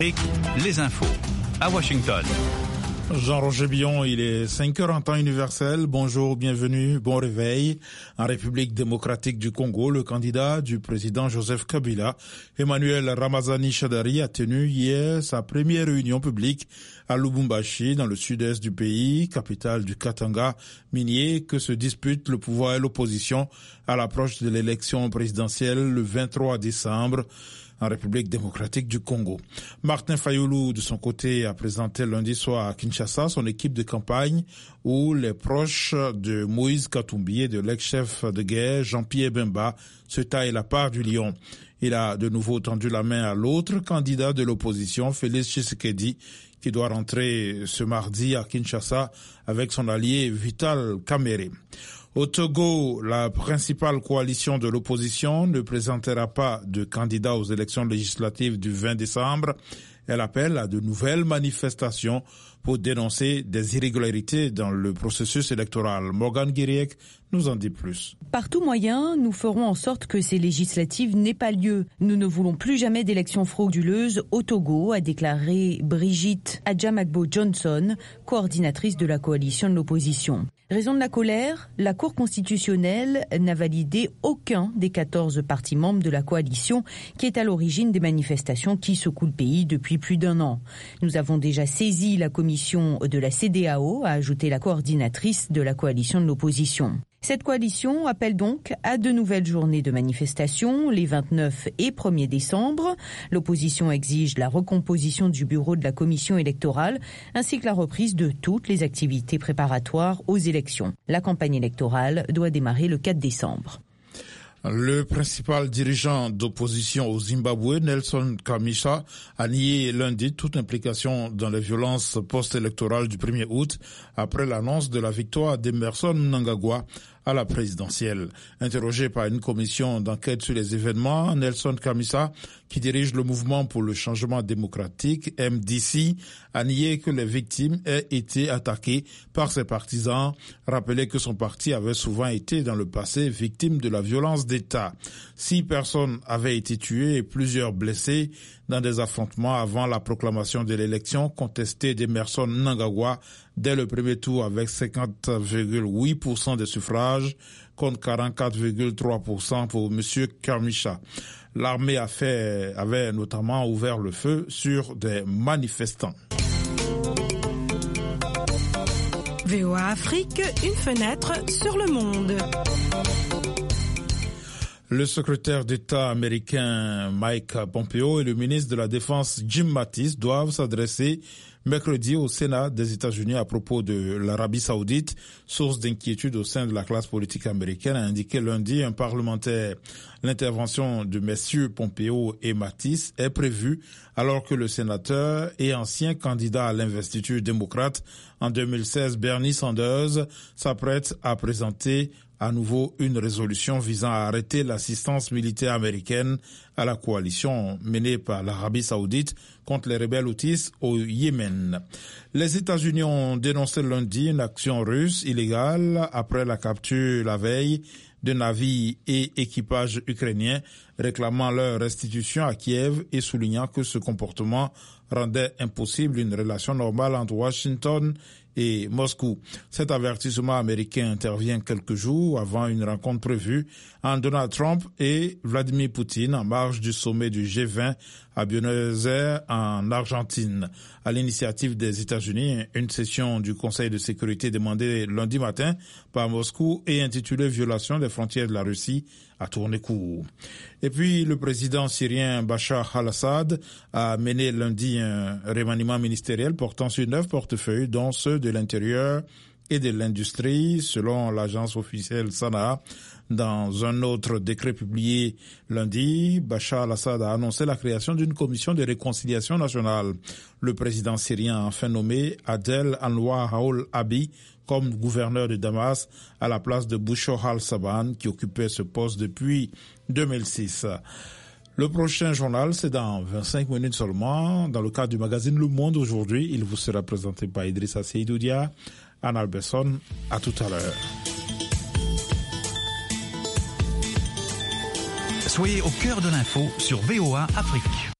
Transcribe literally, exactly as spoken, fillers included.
Les infos à Washington. Jean-Roger Billon, il est cinq heures en temps universel. Bonjour, bienvenue, bon réveil. En République démocratique du Congo, le candidat du président Joseph Kabila, Emmanuel Ramazani Shadary, a tenu hier sa première réunion publique à Lubumbashi, dans le sud-est du pays, capitale du Katanga minier, que se disputent le pouvoir et l'opposition à l'approche de l'élection présidentielle le vingt-trois décembre. En République démocratique du Congo. Martin Fayoulou, de son côté, a présenté lundi soir à Kinshasa son équipe de campagne où les proches de Moïse Katumbi et de l'ex-chef de guerre Jean-Pierre Bemba se taillent la part du lion. Il a de nouveau tendu la main à l'autre candidat de l'opposition, Félix Tshisekedi, qui doit rentrer ce mardi à Kinshasa avec son allié Vital Kamerhe. Au Togo, la principale coalition de l'opposition ne présentera pas de candidat aux élections législatives du vingt décembre. Elle appelle à de nouvelles manifestations pour dénoncer des irrégularités dans le processus électoral. Morgan Guiriec nous en dit plus. Par tout moyen, nous ferons en sorte que ces législatives n'aient pas lieu. Nous ne voulons plus jamais d'élections frauduleuses au Togo, a déclaré Brigitte Adjamagbo Johnson, coordinatrice de la coalition de l'opposition. Raison de la colère, la Cour constitutionnelle n'a validé aucun des quatorze partis membres de la coalition qui est à l'origine des manifestations qui secouent le pays depuis plus d'un an. Nous avons déjà saisi la commission de la C E D E A O, a ajouté la coordinatrice de la coalition de l'opposition. Cette coalition appelle donc à de nouvelles journées de manifestation les vingt-neuf et premier décembre. L'opposition exige la recomposition du bureau de la commission électorale ainsi que la reprise de toutes les activités préparatoires aux élections. La campagne électorale doit démarrer le quatre décembre. Le principal dirigeant d'opposition au Zimbabwe, Nelson Chamisa, a nié lundi toute implication dans les violences post-électorales du premier août après l'annonce de la victoire d'Emmerson Mnangagwa à la présidentielle. Interrogé par une commission d'enquête sur les événements, Nelson Chamisa, qui dirige le mouvement pour le changement démocratique, M D C, a nié que les victimes aient été attaquées par ses partisans, rappelé que son parti avait souvent été dans le passé victime de la violence d'État. Six personnes avaient été tuées et plusieurs blessées dans des affrontements avant la proclamation de l'élection contestée d'Emmerson Mnangagwa dès le premier tour avec cinquante virgule huit pour cent des suffrages contre quarante-quatre virgule trois pour cent pour M. Chamisa. L'armée a fait, avait notamment ouvert le feu sur des manifestants. V O A Afrique, une fenêtre sur le monde. Le secrétaire d'État américain Mike Pompeo et le ministre de la Défense Jim Mattis doivent s'adresser mercredi au Sénat des États-Unis à propos de l'Arabie Saoudite. Source d'inquiétude au sein de la classe politique américaine, a indiqué lundi un parlementaire. L'intervention de messieurs Pompeo et Mattis est prévue alors que le sénateur et ancien candidat à l'investiture démocrate en deux mille seize, Bernie Sanders, s'apprête à présenter à nouveau une résolution visant à arrêter l'assistance militaire américaine à la coalition menée par l'Arabie Saoudite contre les rebelles houthis au Yémen. Les États-Unis ont dénoncé lundi une action russe illégale après la capture la veille de navires et équipages ukrainiens réclamant leur restitution à Kiev et soulignant que ce comportement rendait impossible une relation normale entre Washington et Moscou. Cet avertissement américain intervient quelques jours avant une rencontre prévue entre Donald Trump et Vladimir Poutine en marge du sommet du G vingt à Buenos Aires en Argentine. À l'initiative des États-Unis, une session du Conseil de sécurité demandée lundi matin par Moscou et intitulée « Violation des frontières de la Russie » a tourné court. Et puis, le président syrien Bachar al-Assad a mené lundi un remaniement ministériel portant sur neuf portefeuilles, dont ceux de l'intérieur et de l'industrie, selon l'agence officielle Sanaa. Dans un autre décret publié lundi, Bachar al-Assad a annoncé la création d'une commission de réconciliation nationale. Le président syrien a enfin nommé Adel Anwar al-Abi comme gouverneur de Damas à la place de Bouchor al-Saban, qui occupait ce poste depuis deux mille six. Le prochain journal, c'est dans vingt-cinq minutes seulement. Dans le cadre du magazine Le Monde aujourd'hui, il vous sera présenté par Idrissa Seydoudia, Anne Alberson. À tout à l'heure. Soyez au cœur de l'info sur V O A Afrique.